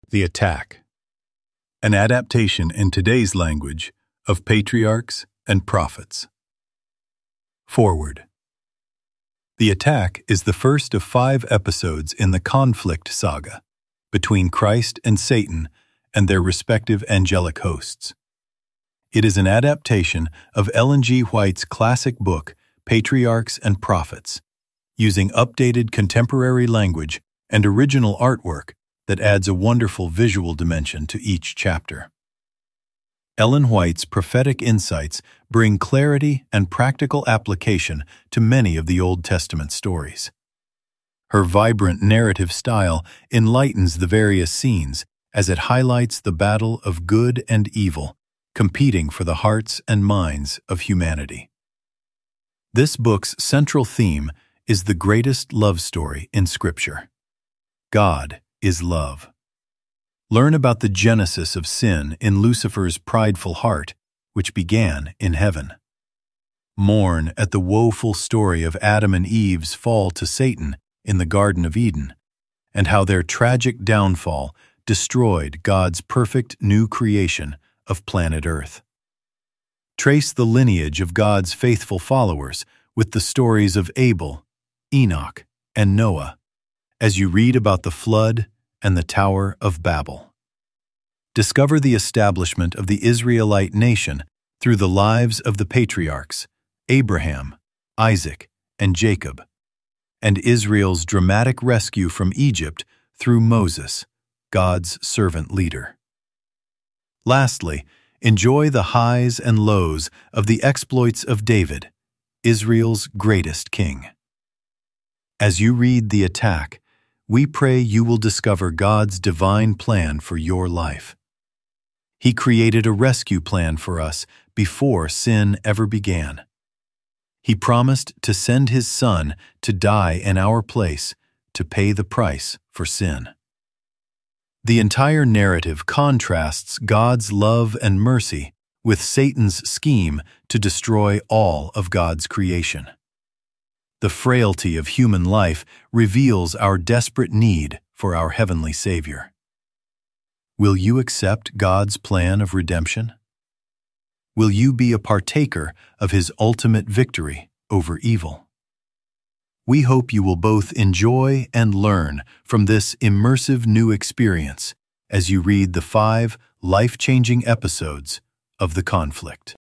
The Attack, an adaptation in today's language of Patriarchs and Prophets. Forward. The Attack is the first of 5 episodes in the conflict saga between Christ and Satan and their respective angelic hosts. It is an adaptation of Ellen G. White's classic book, Patriarchs and Prophets, using updated contemporary language and original artwork that adds a wonderful visual dimension to each chapter. Ellen White's prophetic insights bring clarity and practical application to many of the Old Testament stories. Her vibrant narrative style enlightens the various scenes as it highlights the battle of good and evil, competing for the hearts and minds of humanity. This book's central theme is the greatest love story in Scripture. God is love. Learn about the genesis of sin in Lucifer's prideful heart, which began in heaven. Mourn at the woeful story of Adam and Eve's fall to Satan in the Garden of Eden, and how their tragic downfall destroyed God's perfect new creation of planet Earth. Trace the lineage of God's faithful followers with the stories of Abel, Enoch, and Noah, as you read about the flood and the Tower of Babel. Discover the establishment of the Israelite nation through the lives of the patriarchs, Abraham, Isaac, and Jacob, and Israel's dramatic rescue from Egypt through Moses, God's servant leader. Lastly, enjoy the highs and lows of the exploits of David, Israel's greatest king. As you read The Attack, we pray you will discover God's divine plan for your life. He created a rescue plan for us before sin ever began. He promised to send His Son to die in our place to pay the price for sin. The entire narrative contrasts God's love and mercy with Satan's scheme to destroy all of God's creation. The frailty of human life reveals our desperate need for our heavenly Savior. Will you accept God's plan of redemption? Will you be a partaker of His ultimate victory over evil? We hope you will both enjoy and learn from this immersive new experience as you read the 5 life-changing episodes of The Conflict.